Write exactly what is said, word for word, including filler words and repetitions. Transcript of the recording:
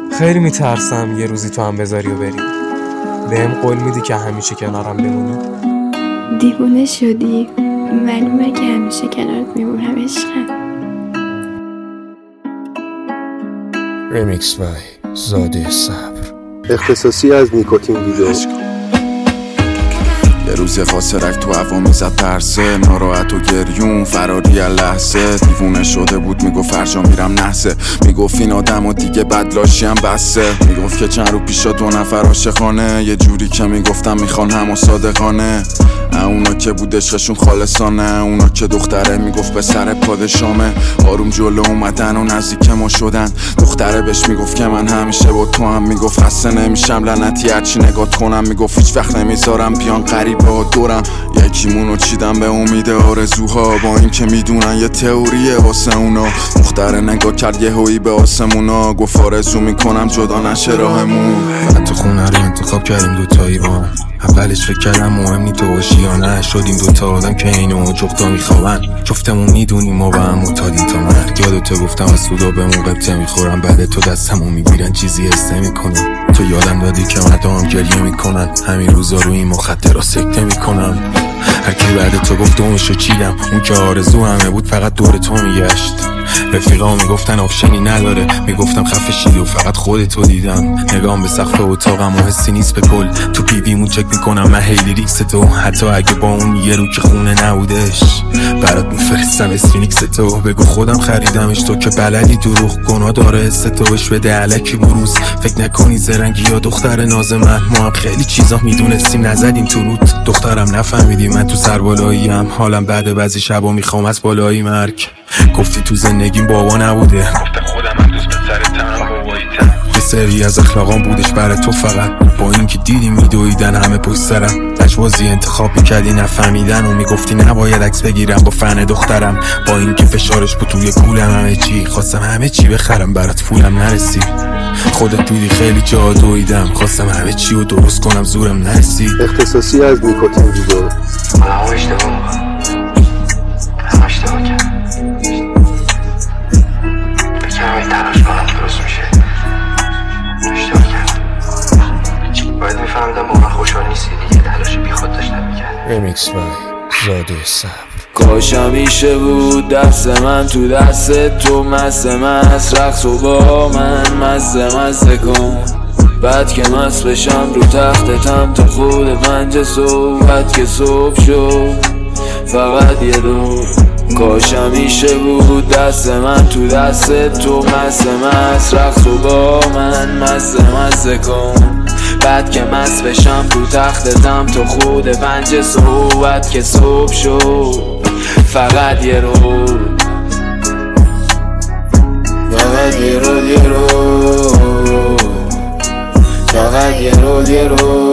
خیلی میترسم یه روزی تو هم بذاری و بری. بهم قول میدی که همیشه کنارم بمونی؟ دیوونه شدی معلومه که همیشه کنارت میمونم عشقم. ریمیکس بای زاده صبر، اختصاصی از نیکوتین ویدیو. یه روز خاسرک تو هوا میزد ترسه، ناراحت و گریون فراری لحظه. دیوونه شده بود میگفت فرجا میرم نحسه، میگفت این آدم و دیگه بدلاشی هم بسه. میگفت که چند رو پیشا دو نفر عاشقانه، یه جوری که میگفتم میخوان هم و صادقانه. اونا که بود عشقشون خالصانه، اونا که دختره میگفت به سر پادشامه. آروم جلو اومدن و نزدیک ما شدن، دختره بهش میگفت که من همیشه با تو هم. میگفت خسته نمیشم لعنتی هرچی نگات کنم، میگفت هیچ وقت نمیذارم بیان غریبه ها دورم. یکیمونو چیدم به امید آرزوها، با این که میدونن یه تئوریه واسه اونا. دختره نگاه کرد یه هویی به آسمونا، گفت آرزو میکنم جدا نشه راهمون. بعد تو خونه رو انتخاب کردیم دوتایی با هم. اولش فکر کردم مهم نی تو باشی یا نه، شدیم دوتا آدم که اینو جفتا میخوابن. جفتمون میدونیم ما با هم متادیم تا مرگ. یادتو گفتم از سودا به مون قبطه میخورم، بعد تو دستمو میگیرن چیزی حس نمیکنم. تو یادم دادی که مردم گریه میکنن، همین روزا رو این مخدر را سکته میکنم. هرکی بعد تو گفت دومشو چیدم، اون که آرزو همه بود فقط دور تو میگشت. رفیقا میگفتن آپشنی نداره، میگفتم خفه شید و فقط خودتو دیدم. نگام به سقف اتاقم و حسی نیست به کل، تو پیویمون چک میکنم من هیلی ریکس تو. حتی اگه با اون یه رو که خونه نبودش، برات میفرستم استرینیکس تو. بگو خودم خریدمش تو که بلدی دروغ گناه داره حس تو. بش بده علکی بروز، فکر نکنی زرنگی یا دختر ناز من. ما هم خیلی چیزا میدونستیم نزدیم تو روت، دخترم نفهمیدی من تو سربالاییم. حالم بعد بعضی شبا میخوام از بالایی مرگ. گفتی تو زندگیم بابا نبوده، گفتم خودم هم دوست به سر تنم باباییتم. یه سری از اخلاقام بودش برای تو فقط، با اینکه دیدی میدویدن همه پشت سرم. لجبازی انتخاب میکردی نفهمیدن و میگفتی نباید عکس بگیرم با فن دخترم. با اینکه فشارش بود توی کولم همه چی، خواستم همه چی بخرم برات پولم نرسید. خودت دیدی خیلی جا دویدم، خواستم همه چی رو درست کنم زورم نرسید. اختصاصی از نیکوتین ویدیو. من اشتباه هم اشتباه کردم، بکنم تلاش کنم درست میشه. اشتباه کردم، باید میفهمیدم با من خوشحال نیستی دیگه، تلاش بی خود داشتم میکردم. ریمیکس بای زاده صبر. کاش همیشه بود دست من تو دست تو، مزه مست رقص و با من مزه مزه کن. بعد که مست بشم رو تختتم تا خود پنج صبح، بعد که صبح شد فقط یه دور. کاش همیشه بود دست من تو دست تو، مزه مست رقص و با من مزه مزه کن. بعد که مست بشم رو تختتم تا خود پنج صبح، بعد که صبح شد فقط یه رو، فقط یه رو یه رو، فقط یه رو یه رو.